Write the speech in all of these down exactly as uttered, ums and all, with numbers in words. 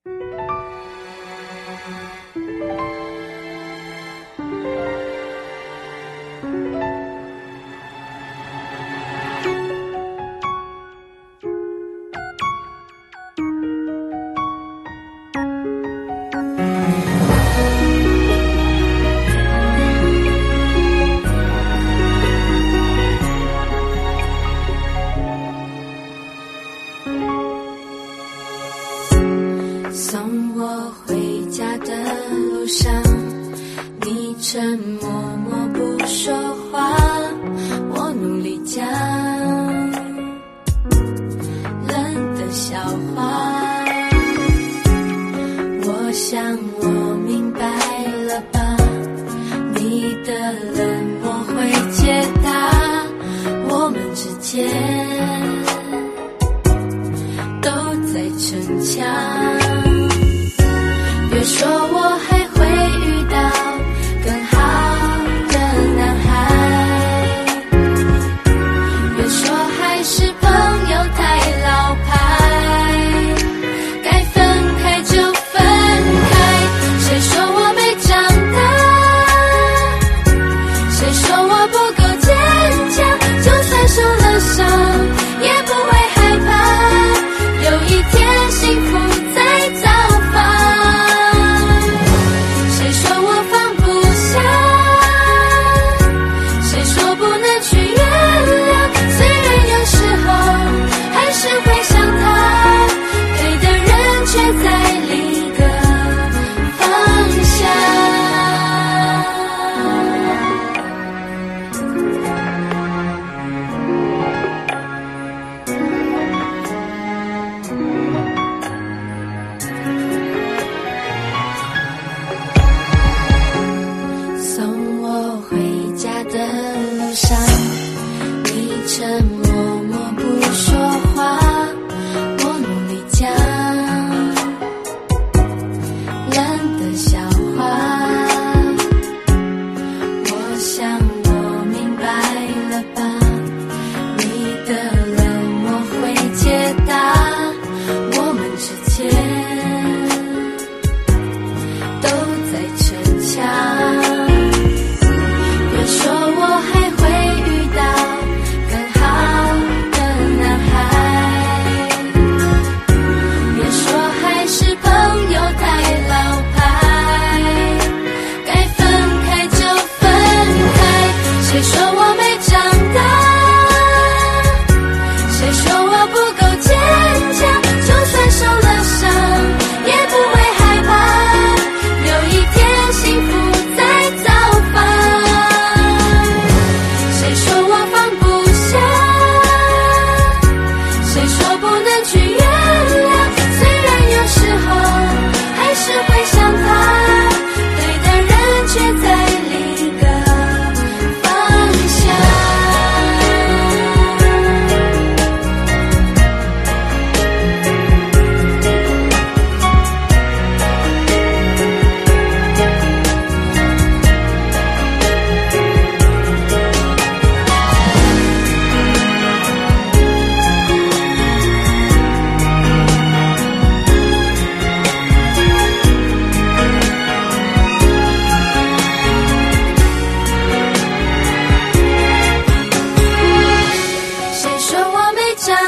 送我回家的路上，你沉默默不说话，我努力讲冷的笑话。我想我明白了吧，你的冷漠会解答我们之间都在逞强。别说我还会遇到更好的男孩，别说还是朋友太老派，该分开就分开。谁说我没长大？谁说我不够坚强？就算受了伤也不会害怕，有一天幸福在造访。沉默默不说话，我努力讲冷的笑话。我想我明白了吧，你的冷漠会解答我们之间都在逞强。别说我还会遇到谁说我没长大？谁说我不够坚强？就算受了伤也不会害怕，有一天幸福在造访。谁说我放不下？谁说不能去原谅？虽然有时候还是会想他，对的人却在另一个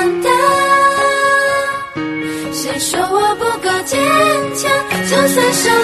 谁说我不够坚强？就算受